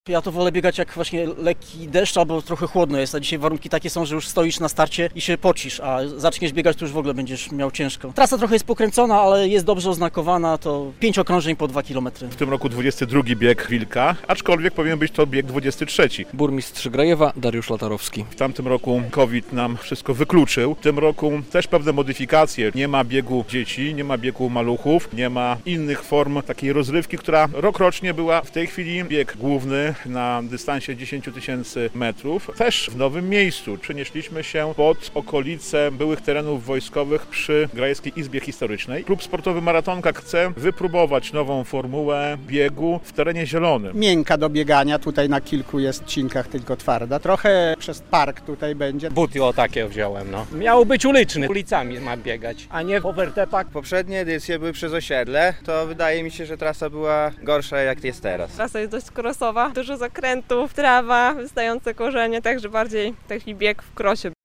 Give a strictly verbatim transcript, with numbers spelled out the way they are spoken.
Ja to wolę biegać jak właśnie lekki deszcz albo trochę chłodno jest, a dzisiaj warunki takie są, że już stoisz na starcie i się pocisz, a zaczniesz biegać, to już w ogóle będziesz miał ciężko. Trasa trochę jest pokręcona, ale jest dobrze oznakowana, to pięć okrążeń po dwa kilometry. W tym roku dwudziesty drugi bieg Wilka, aczkolwiek powinien być to bieg dwudziesty trzeci. Burmistrz Grajewa Dariusz Latarowski. W tamtym roku COVID nam wszystko wykluczył. W tym roku też pewne modyfikacje. Nie ma biegu dzieci, nie ma biegu maluchów, nie ma innych form takiej rozrywki, która rokrocznie była. W tej chwili bieg główny na dystansie dziesięć tysięcy metrów. Też w nowym miejscu. Przenieśliśmy się pod okolice byłych terenów wojskowych przy Grajewskiej Izbie Historycznej. Klub sportowy Maratonka chce wypróbować nową formułę biegu w terenie zielonym. Miękka do biegania, tutaj na kilku jest odcinkach tylko twarda. Trochę przez park tutaj będzie. Buty o takie wziąłem, no. Miał być uliczny, ulicami ma biegać, a nie w overtepach. Poprzednie edycje były przez osiedle, to wydaje mi się, że trasa była gorsza jak jest teraz. Trasa jest dość crossowa, dużo zakrętów, trawa, wystające korzenie, także bardziej taki bieg w krosie.